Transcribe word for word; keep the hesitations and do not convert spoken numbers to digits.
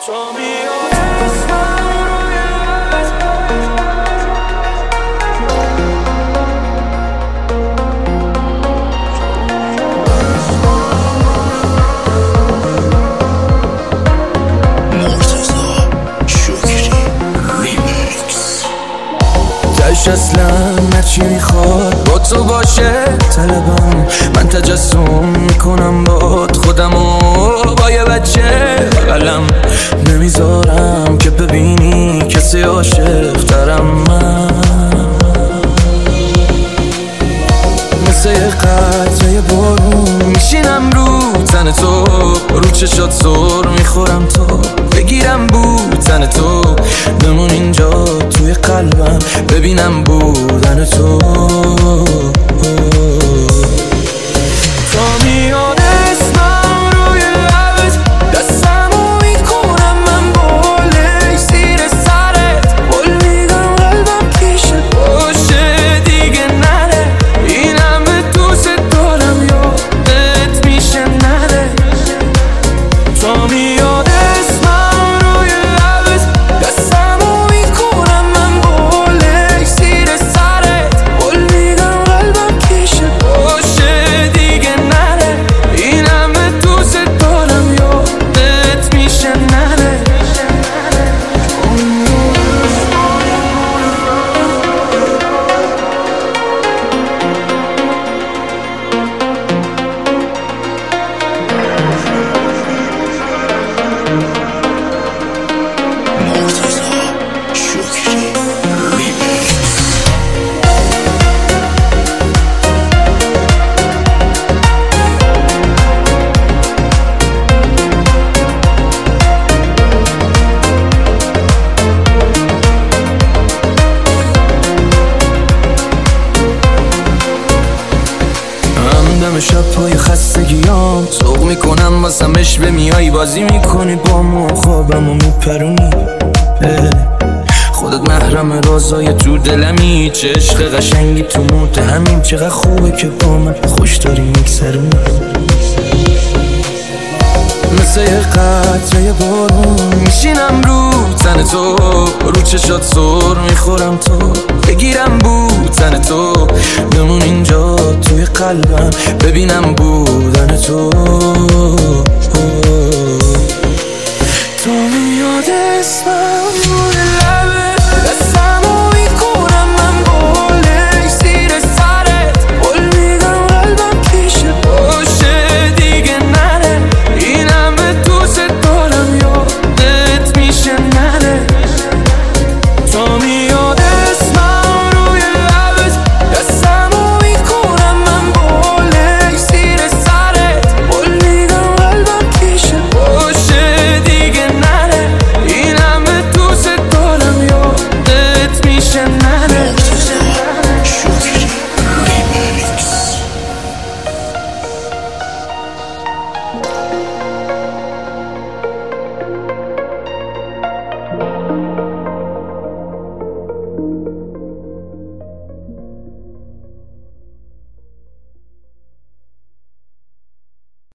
تش اصلا نچی میخواد با تو باشه طلبم، من تجسم میکنم باد خودمو با یه بچه بغلم، نمیذارم که ببینی کسی عاشق ترم. من مثل یه قطره بارون میشینم رو تن تو، رو چشات سر میخورم تو، بگیرم بودن تو، بمون اینجا توی قلبم ببینم بودن تو. تا میاد اسمم روی لبت دستمو میکنم من بالای زیر سرت، بول میدم قلبم پیشت باشه دیگه نره، اینم به دوست دارم یادت میشه نره. تا میاد اسمم روی لبت دستمو میکنم من بالای زیر سرت، بول میدم قلبم پیشت باشه دیگه نره، اینم به دوست دارم یادت میشه نره. دم شب پای خستگیام سوق میکنم واسمش به میای، بازی میکنی با ما خوابمو میپرونی، خودت محرم رازای تو دلمی، چه عشق قشنگی تو متهمیم، چقدر خوبه که با من خوش داری میگذرونی. مثل یه قطره بارون میشینم رو تن تو، رو چشات سر میخورم تو، بگیرم بودن تو، بمون اینجا توی قلبم ببینم بودن تو. تا میاد اسمم